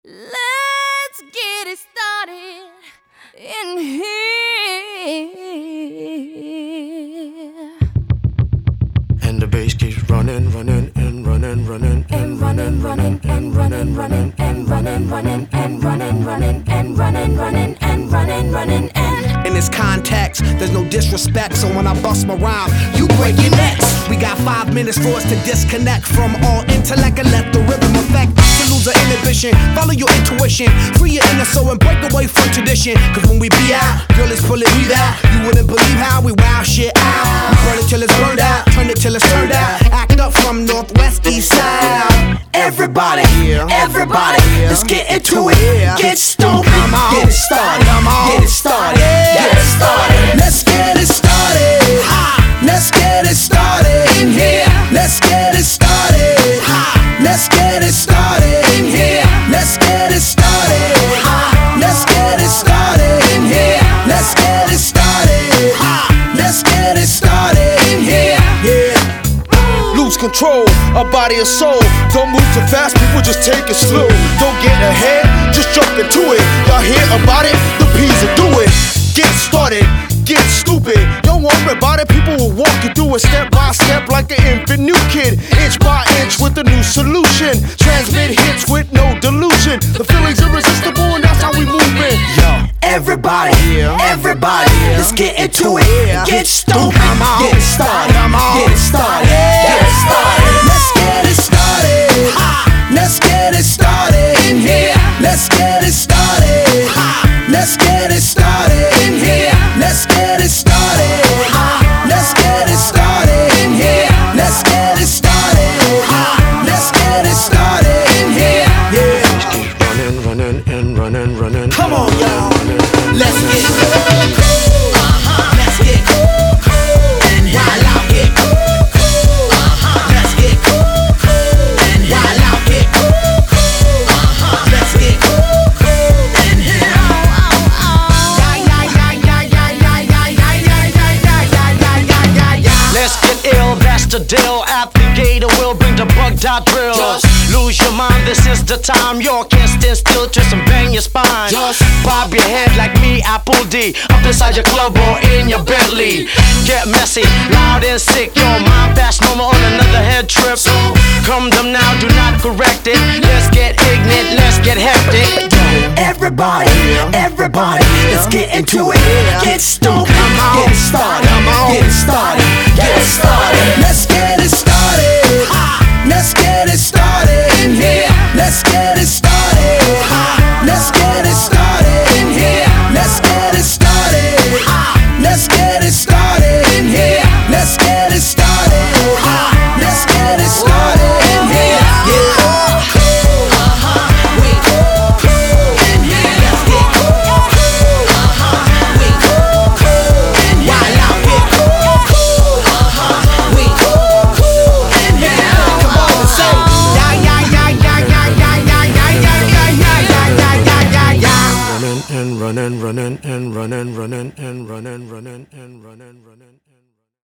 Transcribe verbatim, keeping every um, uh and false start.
Let's get it started in here. And the bass keeps running, running, and running, running, and running, running, and running, running, and running, running, and running, running, and running, running, and running, running, and in this context, there's no disrespect, so when I bust my rhyme, you break your necks. We got five minutes for us to disconnect from all intellect and let the rhythm affect. To lose our inhibition, follow your intuition, free your inner soul and break away from tradition. Cause when we be out, girl, it's pulling me out. You wouldn't believe how we wow shit out. We burn it till it's burned out, turn it till it's turned out. Act up from northwest, east side. Everybody, everybody, let's get into it. Get stoned, get it started, get it started, get it started. Let's get it started. Let's get it started in here. Let's get it started. Let's get it started in here. Let's get it started. Let's get it started in here. Let's get it started. Let's get it started in here. Yeah. Lose control, our body and soul. Don't move too fast, people just take it slow. Don't get ahead, just jump into it. Y'all hear about it? The P's will do it. Get started, get stupid. Don't worry about it, people will walk you through it step by step like an infant new kid. Inch by inch with a new solution. Transmit hits with no delusion. The feeling's irresistible and that's how we move it. Yo, everybody, everybody, let's get into it. Get stupid, get it started, get it started, get it started. Let's get it started. Let's get it started in here. Let's get it started. Let's get it started in here. Let's get it started. Let's get it started in here. Let's get it started. Let's get it started in here. Yeah. keep running, running, and running, running. Come on, y'all. Let's get cool. The deal at the gator will bring the bug dot drill. Just lose your mind, this is the time. You can't stand still, twist and bang your spine. Just bob your head like me, Apple D. Up inside your club or in your Bentley. Get messy, loud and sick. Your mind fast moment on another head trip. So come them now, do not correct it. Let's get ignorant, let's get hectic. Everybody, everybody, let's get into it. Get stoked, get it started, get it started, get it started. Let's get it started. Let's get it started in here. Let's get it started. Let's get it started in here. Let's get it started. Let's get it started in here. Let's get it started. Let's get it started in here. Yeah. Running, running, and